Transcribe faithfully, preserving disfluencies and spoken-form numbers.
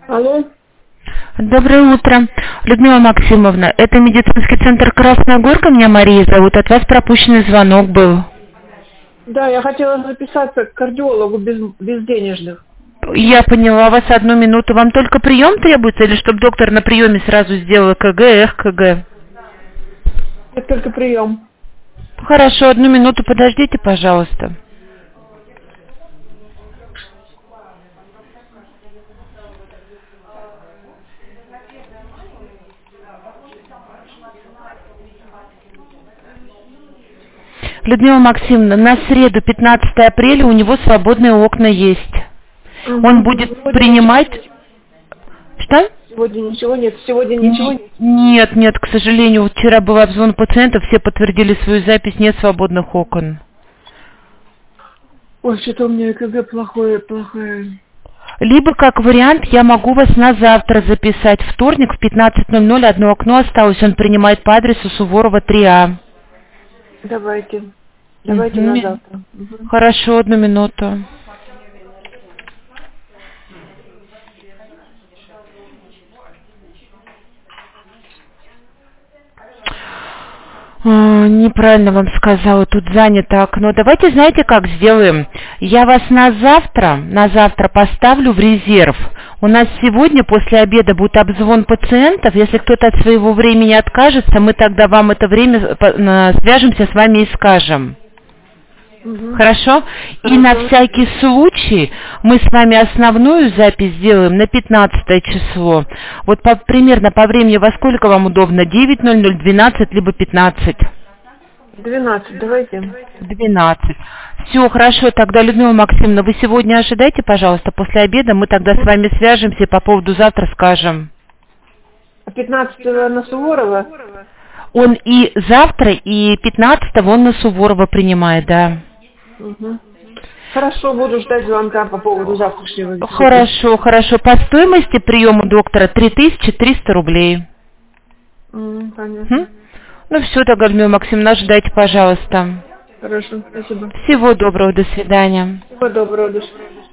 Алло. Доброе утро. Людмила Максимовна, это медицинский центр Красная Горка, меня Мария зовут. От вас пропущенный звонок был. Да, я хотела записаться к кардиологу без, без денежных. Я поняла вас, одну минуту. Вам только прием требуется или чтобы доктор на приеме сразу сделал КГ, эх, КГ? Это только прием. Хорошо, одну минуту подождите, пожалуйста. Людмила Максимовна, на среду, пятнадцатое апреля, у него свободные окна есть. Угу. Он будет Сегодня принимать... Что? Сегодня ничего нет, сегодня ничего нет. Нет, нет, к сожалению, вчера был обзвон пациентов, все подтвердили свою запись, нет свободных окон. Ой, что-то у меня ЭКГ плохое, плохое. Либо, как вариант, я могу вас на завтра записать. Вторник в пятнадцать ноль ноль одно окно осталось, он принимает по адресу Суворова три А. Давайте. Давайте Угу. на завтра. Угу. Хорошо, одну минуту. А, неправильно вам сказала, тут занято окно. Давайте, знаете, как сделаем? Я вас на завтра, на завтра поставлю в резерв. У нас сегодня после обеда будет обзвон пациентов. Если кто-то от своего времени откажется, мы тогда вам это время свяжемся с вами и скажем. Угу. Хорошо? И на всякий случай мы с вами основную запись сделаем на пятнадцатое число. Вот по, примерно по времени во сколько вам удобно? девять ноль ноль, двенадцать, либо пятнадцать? двенадцать, давайте. двенадцать. Все, хорошо, тогда, Людмила Максимовна, вы сегодня ожидайте, пожалуйста, после обеда, мы тогда с вами свяжемся и по поводу завтра скажем. пятнадцатого на Суворова? Он и завтра, и пятнадцатого он на Суворова принимает, да. Угу. Хорошо, буду ждать звонка по поводу завтрашнего визита. Хорошо, хорошо. По стоимости приема доктора три тысячи триста рублей. Mm, понятно. М? Ну все, тогда, Людмила Максимовна, ждайте, пожалуйста. Хорошо, спасибо. Всего доброго, до свидания. Всего доброго, до свидания.